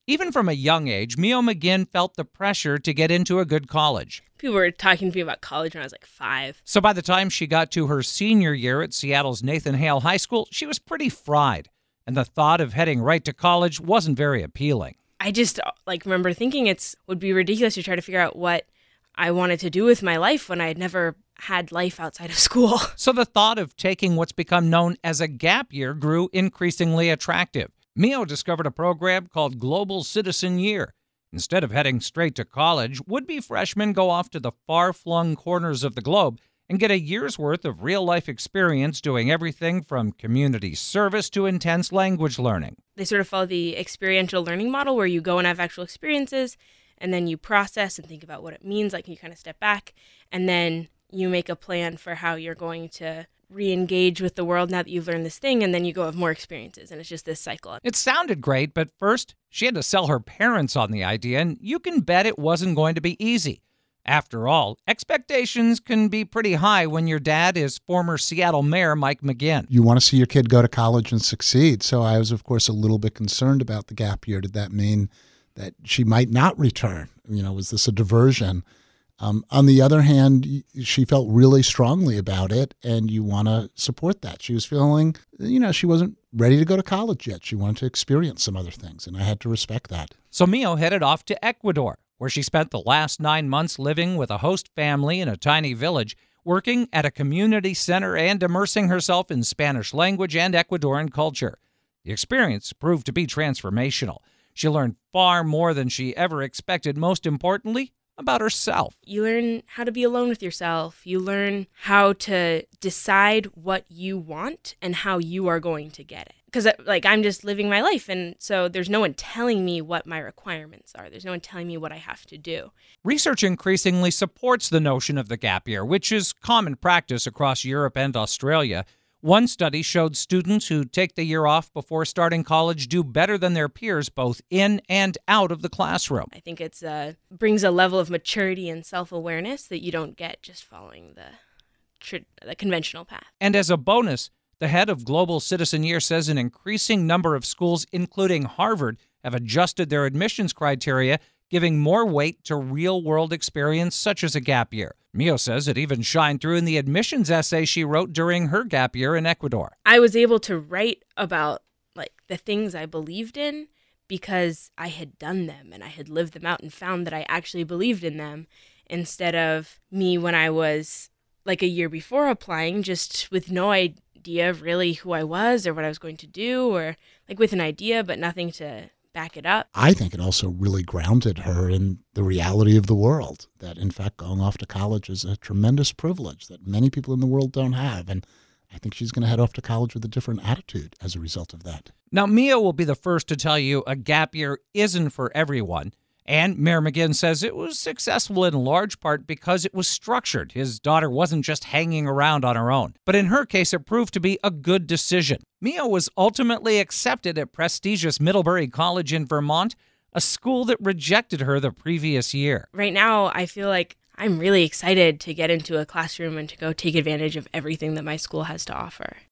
Even from a young age, Mio McGinn felt the pressure to get into a good college. People were talking to me about college when I was like 5. So by the time she got to her senior year at Seattle's Nathan Hale High School, she was pretty fried, and the thought of heading right to college wasn't very appealing. I just remember thinking it would be ridiculous to try to figure out what I wanted to do with my life when I had never had life outside of school. So the thought of taking what's become known as a gap year grew increasingly attractive. Mio discovered a program called Global Citizen Year. Instead of heading straight to college, would-be freshmen go off to the far-flung corners of the globe and get a year's worth of real-life experience doing everything from community service to intense language learning. They sort of follow the experiential learning model where you go and have actual experiences, and then you process and think about what it means, like you kind of step back, and then you make a plan for how you're going to re-engage with the world now that you've learned this thing, and then you go have more experiences, and it's just this cycle. It sounded great, but first, she had to sell her parents on the idea, and you can bet it wasn't going to be easy. After all, expectations can be pretty high when your dad is former Seattle Mayor Mike McGinn. You want to see your kid go to college and succeed. So I was, of course, a little bit concerned about the gap year. Did that mean that she might not return? Was this a diversion? On the other hand, she felt really strongly about it, and you want to support that. She was feeling, she wasn't ready to go to college yet. She wanted to experience some other things, and I had to respect that. So Mio headed off to Ecuador, where she spent the last 9 months living with a host family in a tiny village, working at a community center and immersing herself in Spanish language and Ecuadorian culture. The experience proved to be transformational. She learned far more than she ever expected, most importantly, about herself. You learn how to be alone with yourself. You learn how to decide what you want and how you are going to get it. Because I'm just living my life, and so there's no one telling me what my requirements are. There's no one telling me what I have to do. Research increasingly supports the notion of the gap year, which is common practice across Europe and Australia. One study showed students who take the year off before starting college do better than their peers both in and out of the classroom. I think it brings a level of maturity and self-awareness that you don't get just following the conventional path. And as a bonus, the head of Global Citizen Year says an increasing number of schools, including Harvard, have adjusted their admissions criteria, giving more weight to real-world experience such as a gap year. Mio says it even shined through in the admissions essay she wrote during her gap year in Ecuador. I was able to write about the things I believed in because I had done them and I had lived them out and found that I actually believed in them, instead of me when I was a year before applying, just with no idea of really who I was or what I was going to do, or with an idea but nothing to back it up. I think it also really grounded her in the reality of the world, that in fact going off to college is a tremendous privilege that many people in the world don't have. And I think she's going to head off to college with a different attitude as a result of that. Now, Mio will be the first to tell you a gap year isn't for everyone. And Mayor McGinn says it was successful in large part because it was structured. His daughter wasn't just hanging around on her own. But in her case, it proved to be a good decision. Mio was ultimately accepted at prestigious Middlebury College in Vermont, a school that rejected her the previous year. Right now, I feel like I'm really excited to get into a classroom and to go take advantage of everything that my school has to offer.